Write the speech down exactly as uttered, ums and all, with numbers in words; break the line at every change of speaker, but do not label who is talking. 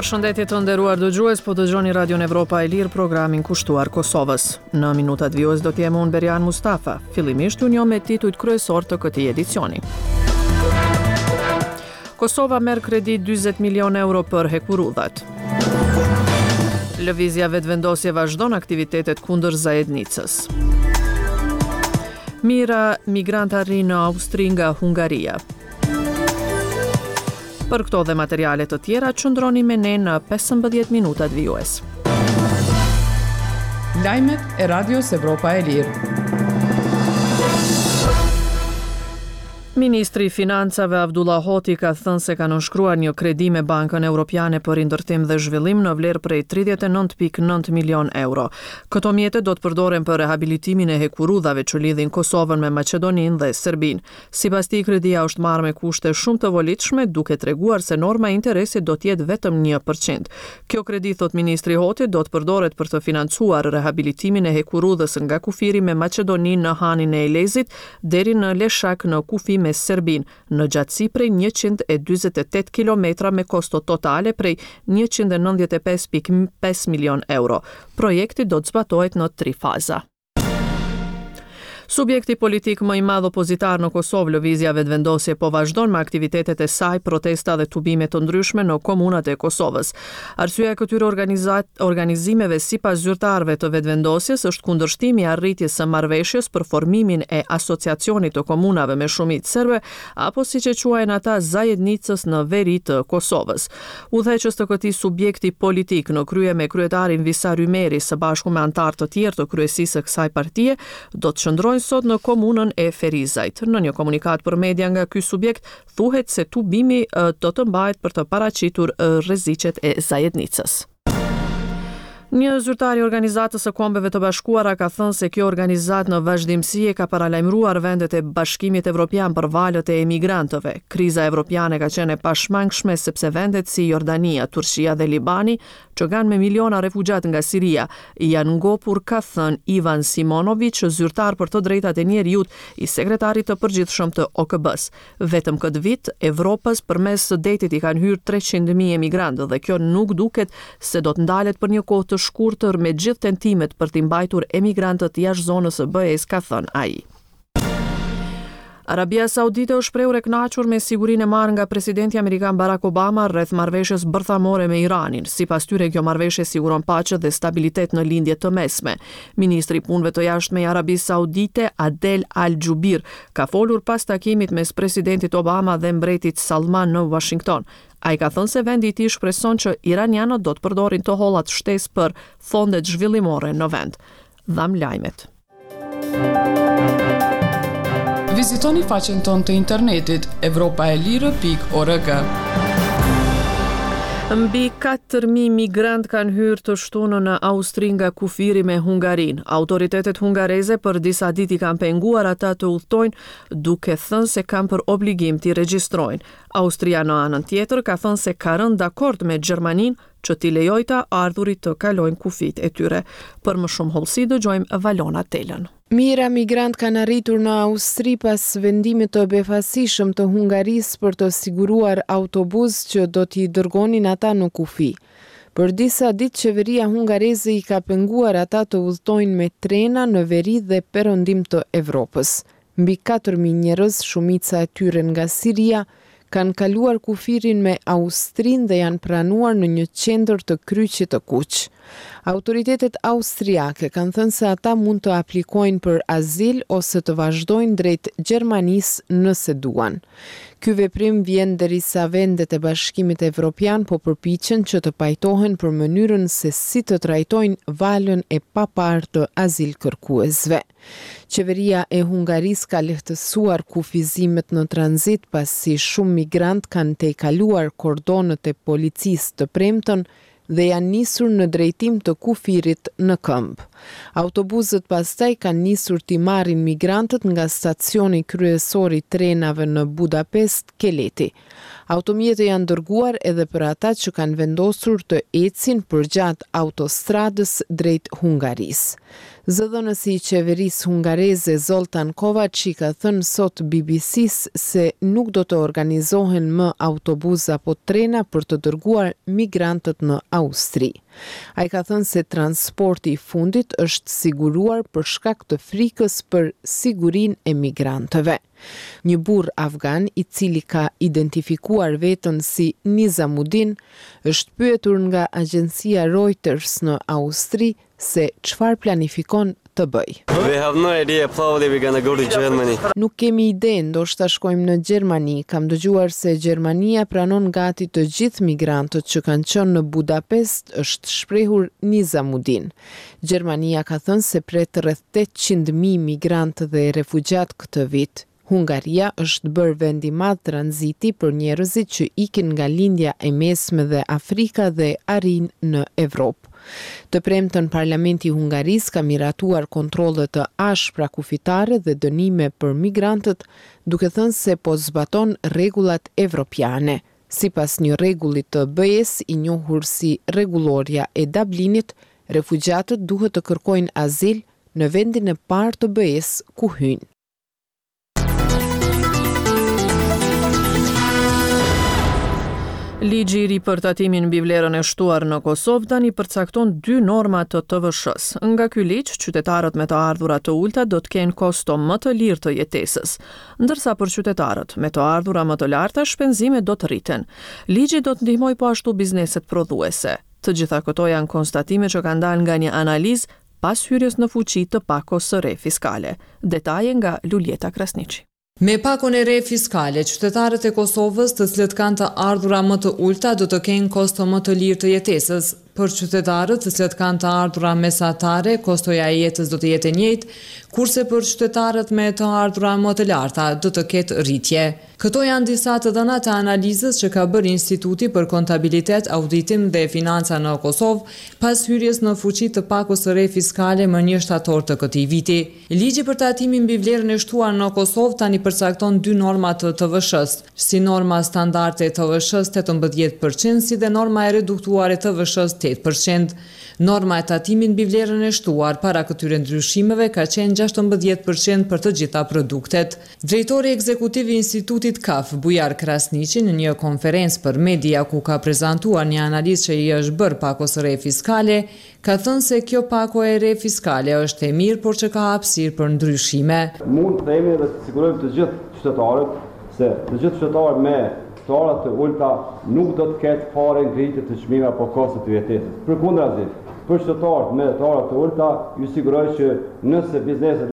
Përshëndetje të nderuar dëgjues, po dëgjoni Radion Evropa e Lirë, programin kushtuar Kosovës. Në minutat vjues do t'jemi unë Berian Mustafa. Fillimisht ju njoh me titujt kryesor të këtij edicioni. Kosova merr kredi dyzet milion euro për hekurudhat. Lëvizja vetëvendosje vazhdon aktivitetet kundër Zajednicës. Mira migrant arrin në Austri nga Hungaria. Për këto dhe materiale të tjera, qëndroni me ne në pesëmbëdhjetë minutat vijues.
Lajmet e Radios Evropa e Lirë.
Ministri i Financave Abdullah Hoti ka thënë se ka nënshkruar një kredi me Bankën Evropiane për Rindërtim dhe Zhvillim në vlerë prej tridhjetë e nëntë pikë nëntë milion euro. Këto mjete do të përdoren për rehabilitimin e hekurudhave që lidhin Kosovën me Maqedoninë dhe Serbinë. Sipas tij, kredia është marrë me kushte shumë të volitshme, duke treguar se norma e interesit do të jetë vetëm një përqind. Kjo kredi, thot ministri Hoti, do të përdoret për të financuar rehabilitimin e hekurudhës nga kufiri me Maqedoninë në Hanin e Elezit deri në Leshak në kufi me Serbin, në gjatësi prej njëqind e dyzet e tetë kilometra me kosto totale prej njëqind e nëntëdhjetë e pesë pikë pesë milion euro. Projekti do të zbatohet në tri faza. Subjekti politik më i madh opozitar në Kosovë, Lëvizja Vetëvendosje, po vazhdon me aktivitetet e saj, protesta dhe tubime të ndryshme në komunat e Kosovës. Arsyeja e këtyre organizimeve sipas zyrtarëve të vetëvendosjes është kundërshtimi i arritjes së marrëveshjes për formimin e asociacionit të komunave me shumicë serbe, apo siç e quajnë ata Zajednicës në veri të Kosovës. Udhëheqës të këtij subjekti politik në krye me kryetarin Visar Ymeri së bashku me anëtar të tjerë të kryesisë së kësaj partie do të qëndrojnë sot në komunën e Ferizajt. Në një komunikat për media nga ky subjekt thuhet se tubimi do të mbahet për të paraqitur rreziqet e Zajednicës. Një zyrtar i Organizatës së Kombeve të Bashkuara ka thënë se kjo organizatë në vazhdimsi e ka paralajmëruar vendet e Bashkimit Evropian për valët e emigrantëve. Kriza evropiane ka qenë e pashmangshme sepse vendet si Jordania, Turqia dhe Libani, që kanë me miliona refugjat nga Siria, janë ngopur, ka thënë Ivan Simonovic, zyrtar për të drejtat e njerëzit i sekretarit të përgjithshëm të O K B-s. Vetëm këtë vit, Evropës përmes së detit i kanë hyrë treqind mijë emigrantë dhe kjo nuk duket se do të ndalet për një kohë të shkurtër me gjithë tentimet për t'i mbajtur emigrantët jashtë zonës së B E-s, ka thënë ai. Arabia Saudite është shprehur e kënaqur me sigurinë e marrë nga presidenti amerikan Barack Obama rreth marrëveshjes bërthamore me Iranin. Sipas tyre, kjo marrëveshje siguron paqe dhe stabilitet në lindjet të mesme. Ministri i punëve të jashtme i Arabisë Saudite, Adel Al-Jubir, ka folur pas takimit mes presidentit Obama dhe mbretit Salman në Washington. Ai ka thënë se vendi i tij shpreson që iranianët do të përdorin të hollat shtesë për fondet zhvillimore në vend. Dham lajmet.
Vizitoni faqen tonë të internetit evropaelire pikë org.
Mbi katër mijë migrant kanë hyrë të shtunë në Austri nga kufiri me Hungarinë. Autoritetet hungareze për disa ditë i kanë penguar ata të udhtojnë, duke thënë se kanë për obligim t'i regjistrojnë. Austria në anën tjetër ka thënë se ka rënë dakord me Gjermaninë që t'i lejojë ta ardhurit të kalojnë kufit e tyre. Për më shumë hollësi dëgjojmë Valona Telën.
Mira migrant kanë arritur në Austri pas vendimit të befasishëm të Hungarisë për të siguruar autobus që do t'i dërgonin ata në kufi. Për disa ditë qeveria hungareze i ka penguar ata të udhtojnë me trena në veri dhe perëndim të Evropës. Mbi katër mijë njerëz, shumica e tyre nga Siria, kanë kaluar kufirin me Austrinë dhe janë pranuar në një qendër të kryqit të kuq. Autoritetet austriake kanë thënë se ata mund të aplikojnë për azil ose të vazhdojnë drejt Gjermanisë nëse duan. Ky veprim vjen derisa vendet e Bashkimit Evropian po përpiqen që të pajtohen për mënyrën se si të trajtojnë valën e paparë të azil kërkuesve. Qeveria e Hungarisë ka lehtësuar kufizimet në tranzit pasi shumë migrant kanë tejkaluar kordonët e policisë të premten dhe janë nisur në drejtim të kufirit në këmbë. Autobusët pastaj kanë nisur t'i marrin migrantët nga stacioni kryesor i trenave në Budapest, Keleti. Automjete janë dërguar edhe për ata që kanë vendosur të ecin përgjatë autostradës drejt Hungarisë. Zëdhënësi i qeverisë hungareze Zoltan Kovaci ka thënë sot B B C-s se nuk do të organizohen më autobuza apo trena për të dërguar migrantët në Austri. Ai ka thënë se transporti i fundit është siguruar për shkak të frikës për sigurinë e migrantëve. Një burr afgan i cili ka identifikuar veten si Nizamuddin është pyetur nga agjencia Reuters në Austri se çfarë planifikon të bëj.
We have no idea, probably we're gonna go to Germany.
Nuk kemi ide, ndoshta shkojmë në Gjermani. Kam dëgjuar se Gjermania pranon gati të gjithë migrantët që kanë qenë në Budapest, është shprehur Nizamuddin. Gjermania ka thënë se pret rreth tetëqind mijë migrantë dhe refugjat këtë vit. Hungaria është bërë vend i madh tranziti për njerëzit që ikin nga lindja e mesme dhe Afrika dhe arrin në Evropë. Të premtën Parlamenti i Hungarisë ka miratuar kontrolle të ashpra kufitare dhe dënime për migrantët, duke thënë se po zbaton rregullat evropiane. Sipas një rregulli të B E-s i njohur si rregulloria e Dublinit, refugjatët duhet të kërkojnë azil në vendin e parë të B E-s ku hyjnë.
Ligji i ri për tatimin mbi vlerën e shtuar në Kosovë tani përcakton dy norma të T V Sh-s. Nga ky ligj, qytetarët me të ardhura të ulta do të kenë kosto më të lirë të jetesës, ndërsa për qytetarët me të ardhura më të larta shpenzimet do të rriten. Ligji do të ndihmojë po ashtu bizneset prodhuese. Të gjitha këto janë konstatime që kanë dalë nga një analizë pas hyrjes në fuqi të pakos së re fiskale. Detaje nga Luljeta Krasniqi.
Me pakon e re fiskale, qytetarët e Kosovës të cilët kanë të ardhura më të ulta do të kenë kosto më të lirë të jetesës. Për qytetarët të cilët kanë të ardhura mesatare, kostoja e jetës do të jetë e njëjtë, kurse për qytetarët me të ardhura më të larta do të ketë rritje. Këto janë disa të dhëna të analizës që ka bërë Instituti për Kontabilitet, Auditim dhe Financa në Kosovë pas hyrjes në fuqi të pakos së re fiskale më një shtator të këtij viti. Ligji për tatimin mbi vlerën e shtuar në Kosovë tani përcakton dy norma të T V Sh-s, si norma standarde e T V Sh-s tetëmbëdhjetë përqind, si dhe norma e reduktuar e T V Sh-s tetë përqind. Norma e tatimin mbi vlerën e shtuar para këtyre ndryshimeve ka qenë gjashtëmbëdhjetë përqind për të gjitha produktet. Drejtori ekzekutiv i Institutit K A F, Bujar Krasniqi, në një konferencë për media ku ka prezantuar një analizë që i është bërë pakos së re fiskale, ka thënë se kjo pako e re fiskale është e mirë, por që ka hapësirë për ndryshime.
Mund të themi dhe të sigurojmë të gjithë qytetarët se të gjithë qytetarët me shtuara të ulta nuk do të ketë fare ngritje të çmimeve apo kosto të jetesës. Përkundrazi, për qytetarët me shtuara të ulta, ju siguroj që nëse bizneset